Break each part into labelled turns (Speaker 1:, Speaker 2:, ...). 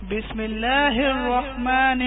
Speaker 1: بسم الله الرحمن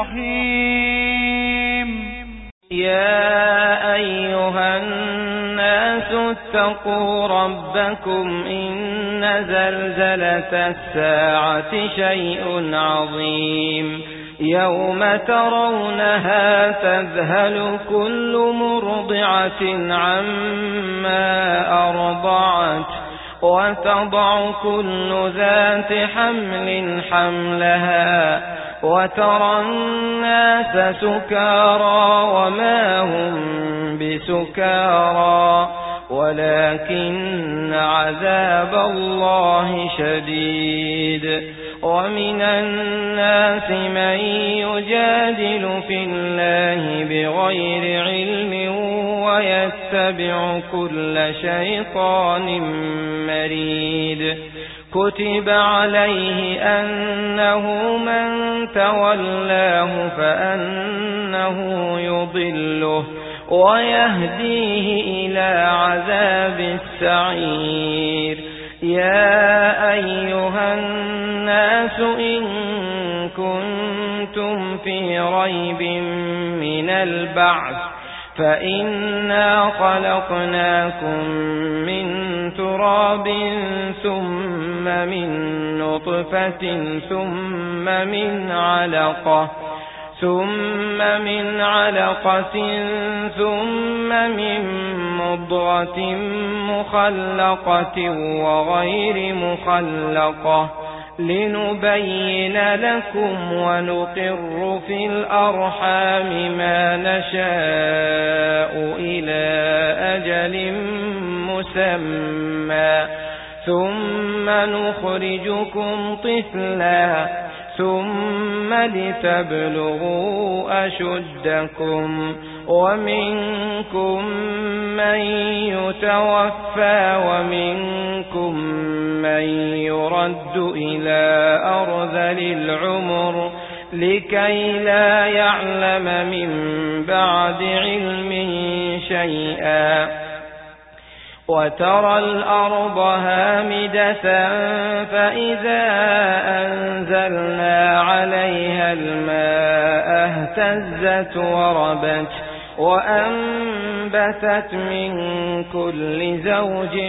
Speaker 1: الرحيم.
Speaker 2: يا أيها الناس اتقوا ربكم إن زلزلة الساعة شيء عظيم يوم ترونها تذهل كل مرضعة عما أرضعت وتضع كل ذات حمل حملها وترى الناس سكارى وما هم بسكارى ولكن عذاب الله شديد. ومن الناس من يجادل في الله بغير علم ويتبع كل شيطان مريد. كتب عليه أنه من تولاه فأنه يضله ويهديه إلى عذاب السعير. يا أيها الناس إن كنتم في ريب من البعث فإنا خلقناكم من تراب ثم من نطفة ثم من علقة ثم من مضغة مخلقة وغير مخلقة لنبين لكم ونقر في الأرحام ما نشاء إلى أجل مسمى ثم نخرجكم طفلا ثم لتبلغوا أشدكم ومنكم من يتوفى ومنكم من يرد إلى أرذل العمر لكي لا يعلم من بعد علم شيئا. وترى الأرض هامدة فإذا أنزلنا عليها الماء اهتزت وربت وأنبتت من كل زوج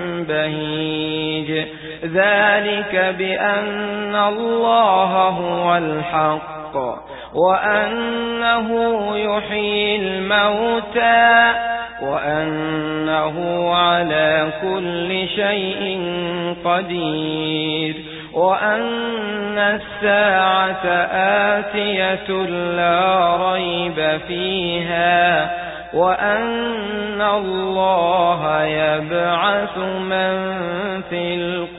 Speaker 2: بهيج. ذلك بأن الله هو الحق وأنه يحيي الموتى وأنه على كل شيء قدير وأن الساعة آتية لا ريب فيها وأن الله يبعث من في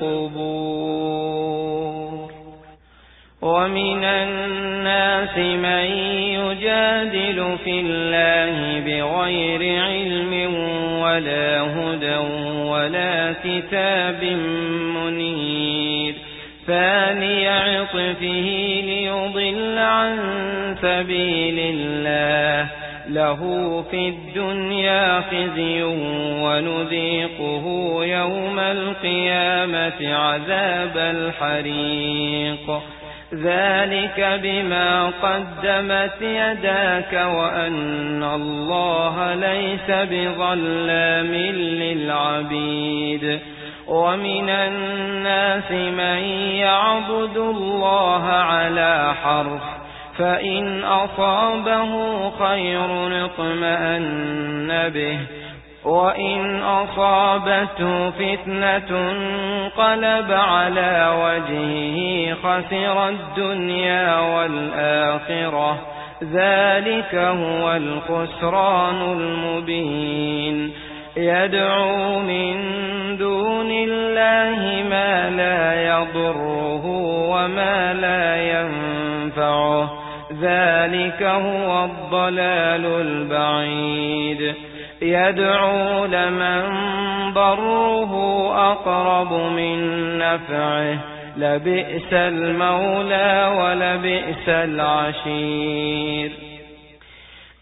Speaker 2: القبور. ومن الناس من يجادل في الله بغير علم ولا هدى ولا كتاب منير. ثاني عطفه ليضل عن سبيل الله له في الدنيا خزي ونذيقه يوم القيامة عذاب الحريق. ذلك بما قدمت يداك وأن الله ليس بظلام للعبيد. ومن الناس من يعبد الله على حرف فإن أصابه خير اطمأن به وإن أصابته فتنة انقلب على وجهه خسر الدنيا والآخرة. ذلك هو الخسران المبين. يدعو من دون الله ما لا يضره وما لا ينفعه. ذلك هو الضلال البعيد. يدعو لمن ضره أقرب من نفعه لبئس المولى ولبئس العشير.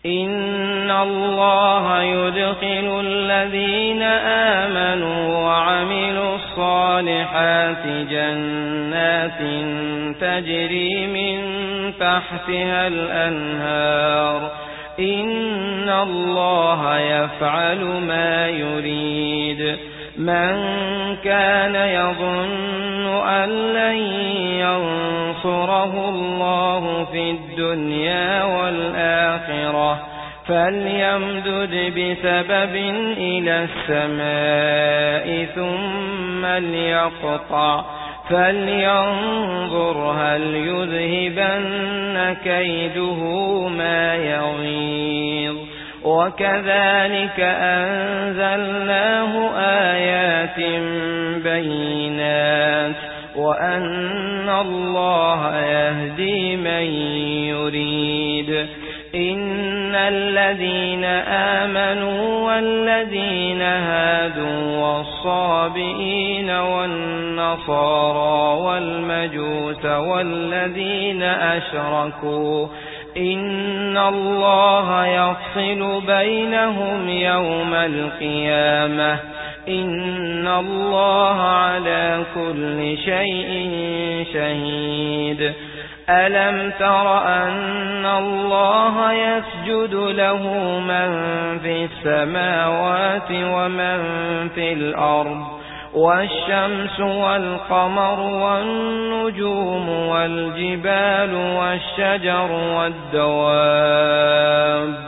Speaker 2: إن الله يدخل الذين آمنوا وعملوا الصالحات جنات تجري من تحتها الأنهار إن الله يفعل ما يريد من كان يظن أن لن ينصره الله في الدنيا والآخرة فليمدد بسبب إلى السماء ثم ليقطع فلينظر هل يذهبن كيده ما يغيظ وكذلك أنزلناه آيات بينات وأن الله يهدي من يريد إن الذين آمنوا والذين هادوا والصابئين والنصارى والمجوس والذين أشركوا إن الله يفصل بينهم يوم القيامة إن الله على كل شيء شهيد ألم تر أن الله يسجد له من في السماوات ومن في الأرض والشمس والقمر والنجوم والجبال والشجر والدواب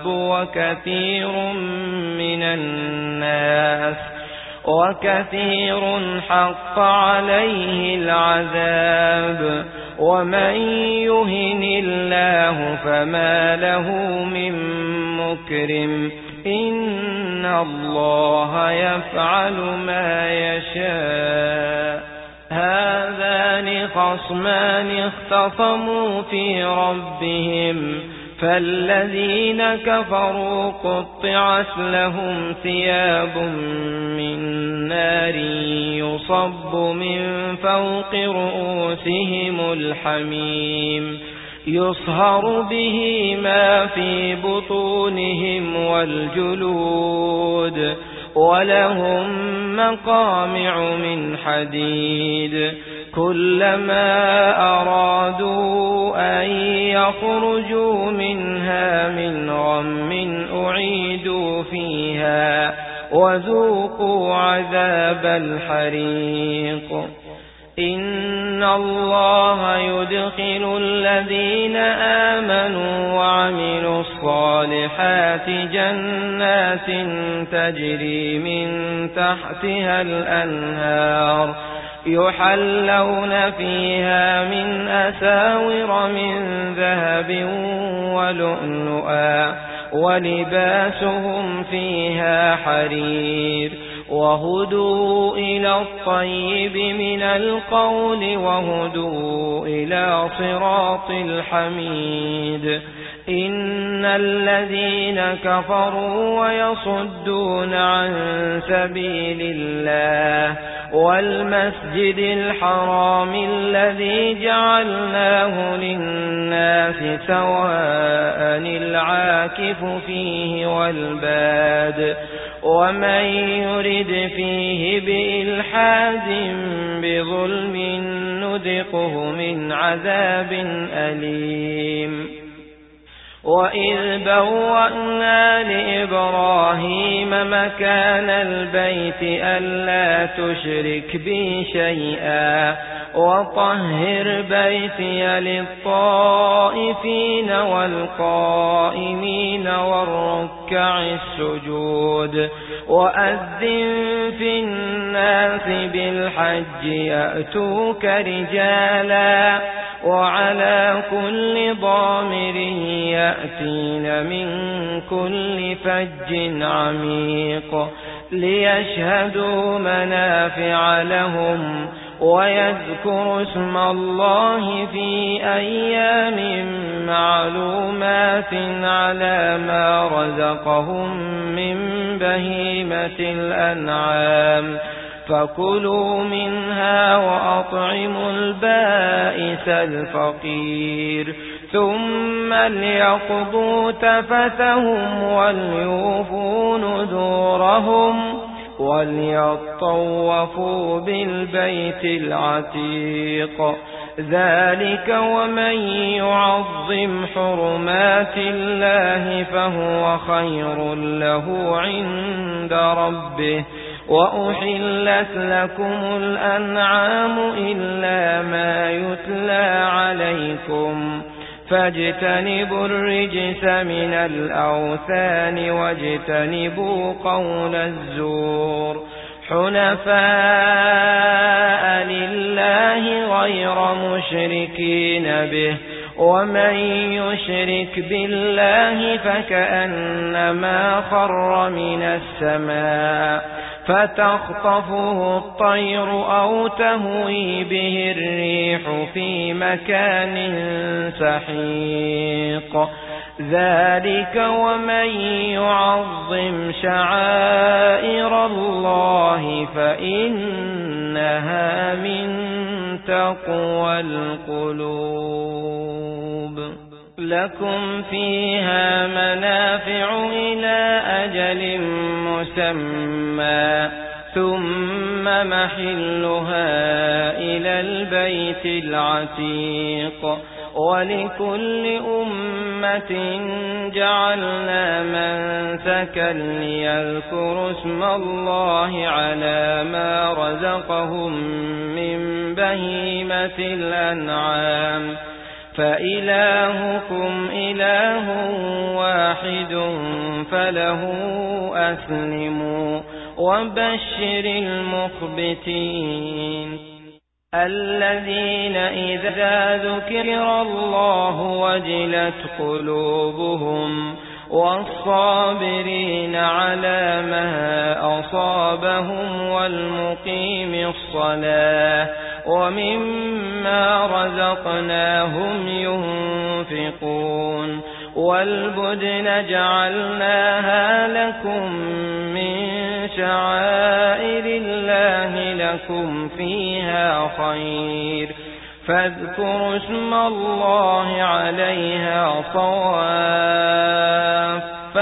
Speaker 2: وكثير حق عليه العذاب ومن يهن الله فما له من مكرم إن الله يفعل ما يشاء هذان خصمان اختصموا في ربهم فالذين كفروا قطعت لهم ثياب من نار يصب من فوق رؤوسهم الحميم يصهر به ما في بطونهم والجلود ولهم مقامع من حديد كلما أرادوا أن يخرجوا منها من غم أعيدوا فيها وذوقوا عذاب الحريق إن الله يدخل الذين آمنوا وعملوا الصالحات جنات تجري من تحتها الأنهار يحلون فيها من أساور من ذهب ولؤلؤا ولباسهم فيها حرير وهدوا إلى الطيب من القول وهدوا إلى صراط الحميد إن الذين كفروا ويصدون عن سبيل الله والمسجد الحرام الذي جعلناه للناس سواء العاكف فيه والباد ومن يرد فيه بإلحاد بظلم نذقه من عذاب أليم وإذ بوأنا لإبراهيم مكان البيت ألا تشرك بي شيئا وطهر بيتي للطائفين والقائمين والركع السجود وأذن في الناس بالحج يأتوك رجالا وعلى كل ضامر يأتين من كل فج عميق ليشهدوا منافع لهم ويذكروا اسم الله في أيام معلومات على ما رزقهم من بهيمة الأنعام فكلوا منها وأطعموا البائس الفقير ثم ليقضوا تفثهم وليوفوا نذورهم وليطوفوا بالبيت العتيق ذلك ومن يعظم حرمات الله فهو خير له عند ربه وأحلت لكم الأنعام إلا ما يتلى عليكم فاجتنبوا الرجس من الأوثان واجتنبوا قول الزور حنفاء لله غير مشركين به ومن يشرك بالله فكأنما خر من السماء فتخطفه الطير أو تهوي به الريح في مكان سحيق ذلك ومن يعظم شعائر الله فإنها من تقوى القلوب لكم فيها منافع إلى أجل مسمى ثم محلها إلى البيت العتيق ولكل أمة جعلنا منسكا ليذكروا اسم الله على ما رزقهم من بهيمة الأنعام فإلهكم إله واحد فله أسلموا وبشر المخبتين الذين إذا ذكر الله وجلت قلوبهم والصابرين على ما أصابهم والمقيم الصلاة ومما رزقناهم ينفقون والبدن جعلناها لكم من شعائر الله لكم فيها خير فاذكروا اسم الله عليها صواف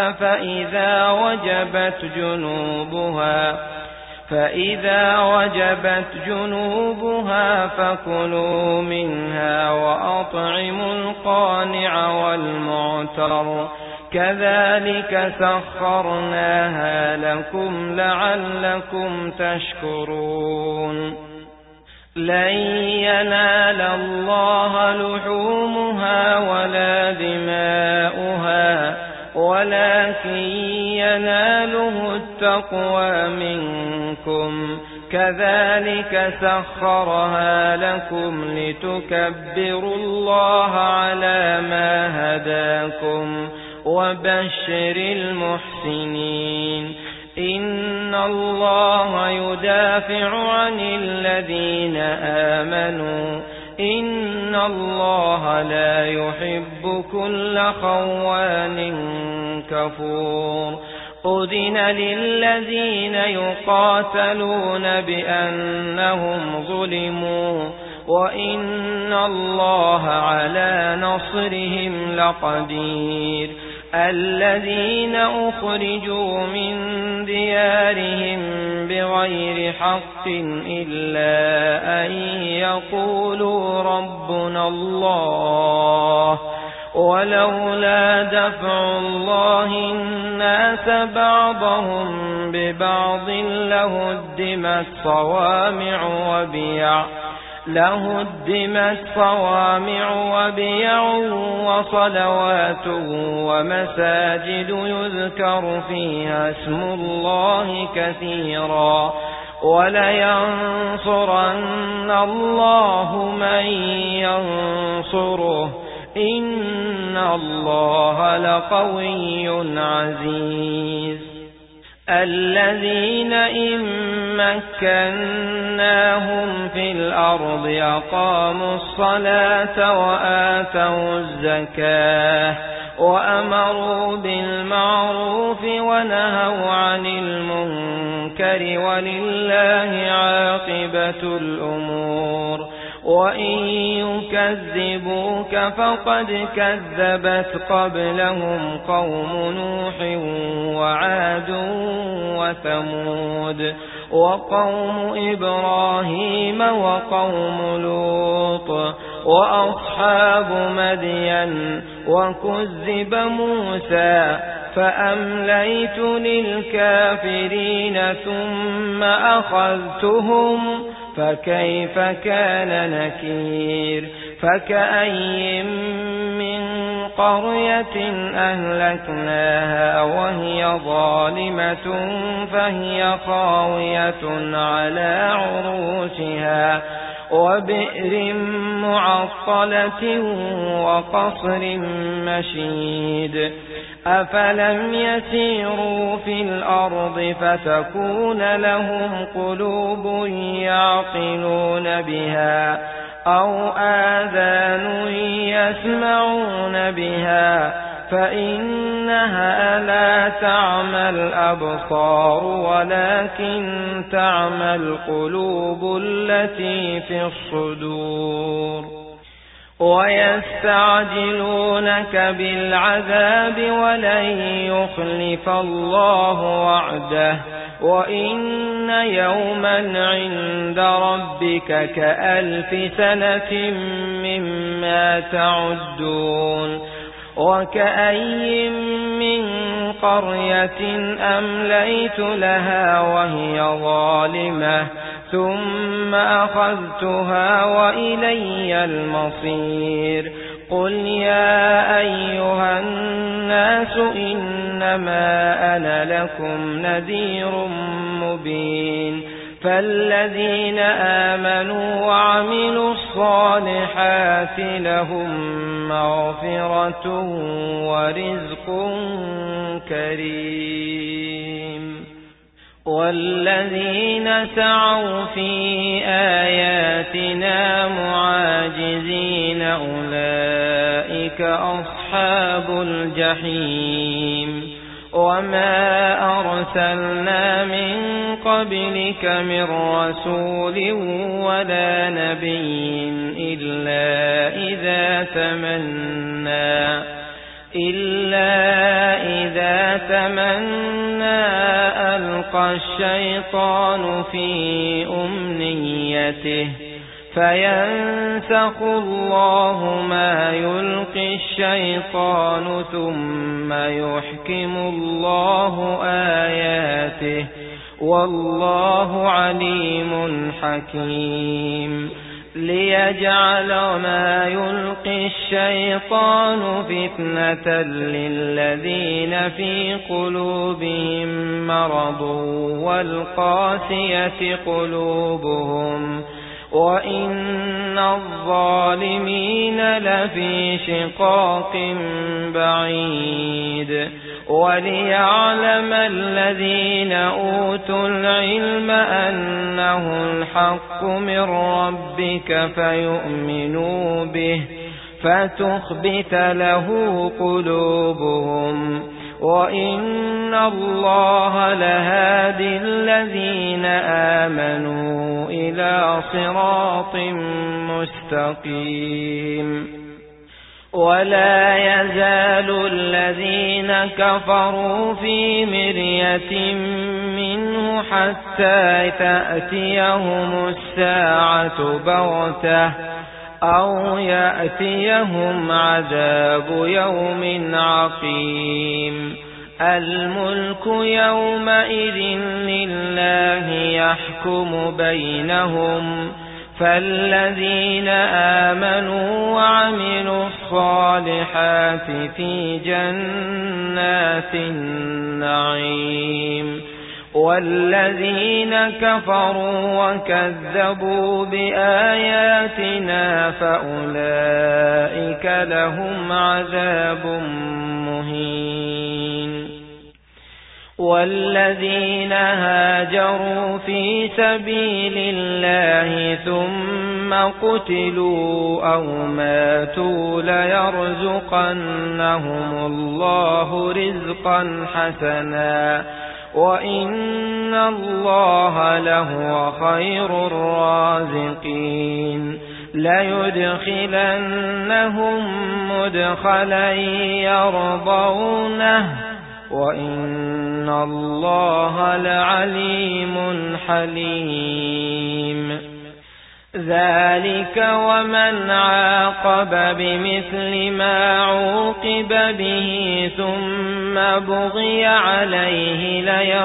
Speaker 2: فإذا وجبت جنوبها فكلوا منها وأطعموا القانع والمعتر كذلك سخرناها لكم لعلكم تشكرون لن ينال الله لحومها ولا دماؤها ولكن يناله التقوى منكم كذلك سخرها لكم لتكبروا الله على ما هداكم وبشر المحسنين إن الله يدافع عن الذين آمنوا إن الله لا يحب كل خوان كفور أذن للذين يقاتلون بأنهم ظلموا وإن الله على نصرهم لقدير الذين أخرجوا من ديارهم بغير حق إلا أن يقولوا ربنا الله ولولا دفع الله الناس بعضهم ببعض لهدمت صوامع وبيع وصلوات ومساجد يذكر فيها اسم الله كثيرا ولينصرن الله من ينصره إن الله لقوي عزيز الذين إن مكناهم في الأرض أقاموا الصلاة وآتوا الزكاة وأمروا بالمعروف ونهوا عن المنكر ولله عاقبة الأمور وإن يكذبوك فقد كذبت قبلهم قوم نوح وعاد وثمود وقوم إبراهيم وقوم لوط وأصحاب مدين وكذب موسى فأمليت للكافرين ثم أخذتهم فكيف كان نكير فكأي من قرية أهلكناها وهي ظالمة فهي خاوية على عروشها وبئر معطلة وقصر مشيد أفلم يسيروا في الأرض فتكون لهم قلوب يعقلون بها أو آذان يسمعون بها فإنها لا تعمى الأبصار ولكن تعمى القلوب التي في الصدور ويستعجلونك بالعذاب ولن يخلف الله وعده وإن يوما عند ربك كألف سنة مما تعدون وكأي من قرية أمليت لها وهي ظالمة ثم أخذتها وإلي المصير قل يا أيها الناس إنما أنا لكم نذير مبين فالذين آمنوا وعملوا الصالحات لهم مغفرة ورزق كريم والذين سعوا في آياتنا معاجزين أولئك أصحاب الجحيم وما أرسلنا من قبلك من رسول ولا نبي إلا إذا تمنى ألقى الشيطان في أمنيته فينسخ الله ما يلقي الشيطان ثم يحكم الله آياته والله عليم حكيم ليجعل ما يلقي الشيطان فتنة للذين في قلوبهم مرض والقاسية قلوبهم وإن الظالمين لفي شقاق بعيد وليعلم الذين أوتوا العلم أنه الحق من ربك فيؤمنوا به فتخبت له قلوبهم وإن الله لهادي الذين آمنوا إلى صراط مستقيم ولا يزال الذين كفروا في مرية منه حتى تأتيهم الساعة بغتة أو يأتيهم عذاب يوم عقيم الملك يومئذ لله يحكم بينهم فالذين آمنوا وعملوا الصالحات في جنات النعيم والذين كفروا وكذبوا بآياتنا فأولئك لهم عذاب مهين والذين هاجروا في سبيل الله ثم قتلوا أو ماتوا ليرزقنهم الله رزقا حسنا وإن الله لهو خير الرازقين ليدخلنهم مدخلا يرضونه وإن الله لعليم حليم ذلك ومن عاقب بمثل ما عوقب به ثم بغي عليه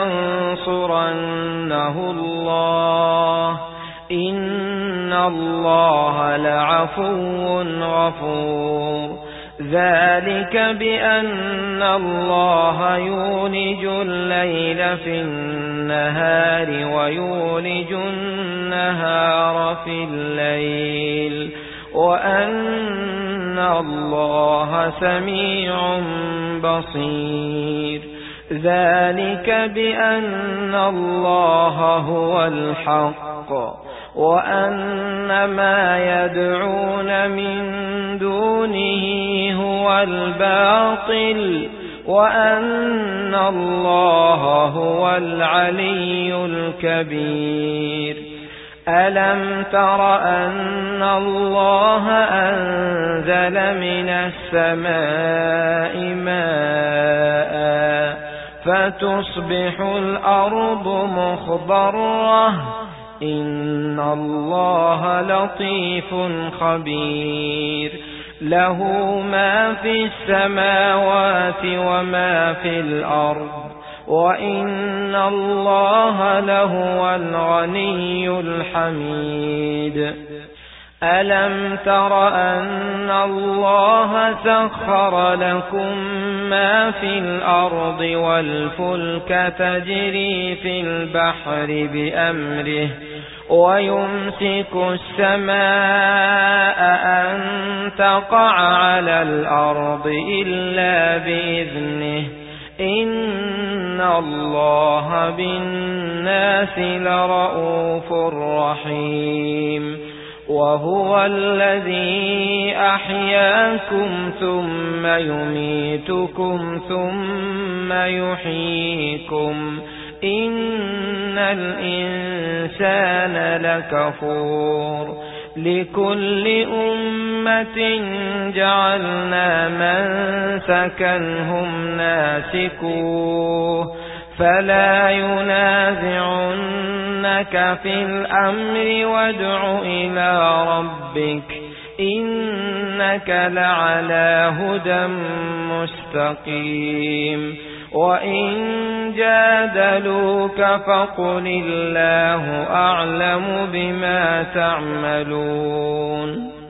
Speaker 2: لينصرنه الله إن الله لعفو غفور ذلك بأن الله يولج الليل في النهار ويولج النهار في الليل وأن الله سميع بصير ذلك بأن الله هو الحق وأن ما يدعون من دونه هو الباطل وأن الله هو العلي الكبير ألم تر أن الله أنزل من السماء ماء فتصبح الأرض مخضرة إن الله لطيف خبير له ما في السماوات وما في الأرض وإن الله لهو الغني الحميد ألم تر أن الله سخر لكم ما في الأرض والفلك تجري في البحر بأمره ويمسك السماء أن تقع على الأرض إلا بإذنه إن الله بالناس لرؤوف رحيم وهو الذي أحياكم ثم يميتكم ثم يحييكم إن الإنسان لكفور لكل أمة جعلنا منسكا هم ناسكوه فلا ينازعنك في الأمر وادع إلى ربك إنك لعلى هدى مستقيم وإن جادلوك فقل الله أعلم بما تعملون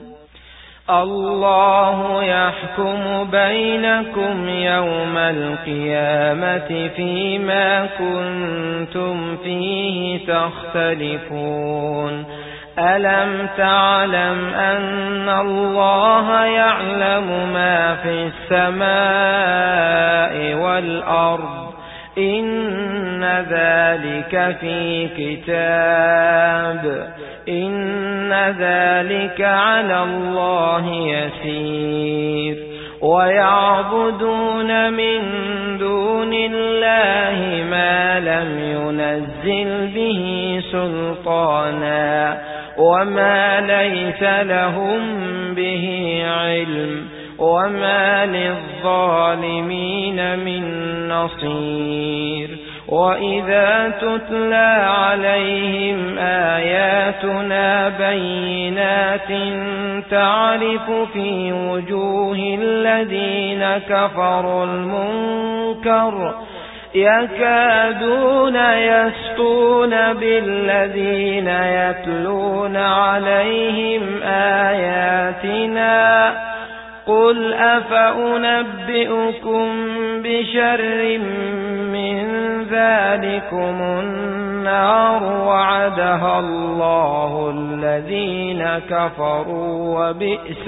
Speaker 2: الله يحكم بينكم يوم القيامة فيما كنتم فيه تختلفون ألم تعلم أن الله يعلم ما في السماء والأرض إن ذلك في كتاب إن ذلك على الله يسير ويعبدون من دون الله ما لم ينزل به سلطانا وما ليس لهم به علم وما للظالمين من نصير وإذا تتلى عليهم آياتنا بينات تعرف في وجوه الذين كفروا المنكر يكادون يسطون بالذين يتلون عليهم آياتنا قل أفأنبئكم بشر من ذلكم النار وعدها الله الذين كفروا وبئس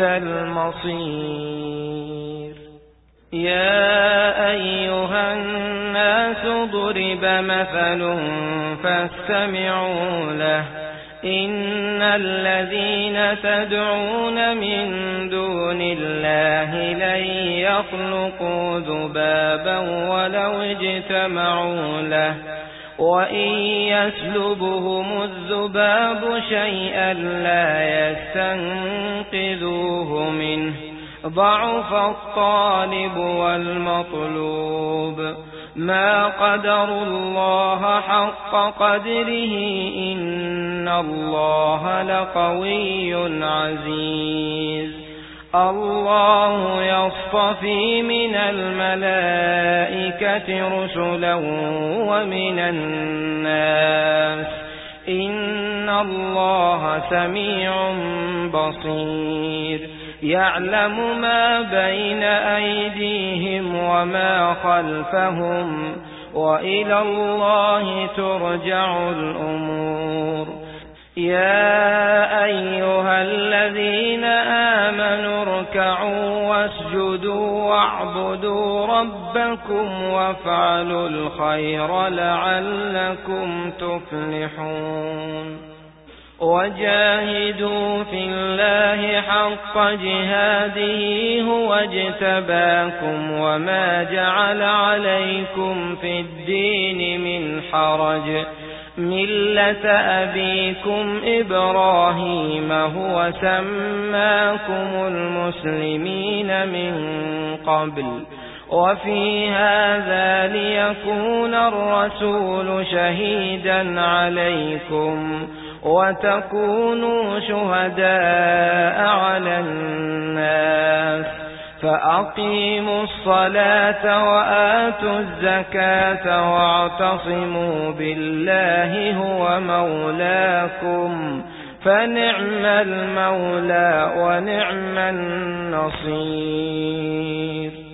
Speaker 2: المصير يا أيها الناس ضرب مثل فاستمعوا له إن الذين تدعون من دون الله لن يخلقوا ذبابا ولو اجتمعوا له وإن يسلبهم الذباب شيئا لا يستنقذوه منه ضعف الطالب والمطلوب ما قدروا الله حق قدره إن الله لقوي عزيز الله يصطفي من الملائكة رسلا ومن الناس إن الله سميع بصير يعلم ما بين أيديهم وما خلفهم وإلى الله ترجع الأمور يا أيها الذين آمنوا اركعوا واسجدوا واعبدوا ربكم وافعلوا الخير لعلكم تفلحون وجاهدوا في الله حق جهاده هو اجتباكم وما جعل عليكم في الدين من حرج ملة أبيكم إبراهيم هو سماكم المسلمين من قبل وفي هذا ليكون الرسول شهيدا عليكم وتكونوا شهداء على الناس فأقيموا الصلاة وآتوا الزكاة واعتصموا بالله هو مولاكم فنعم المولى ونعم النصير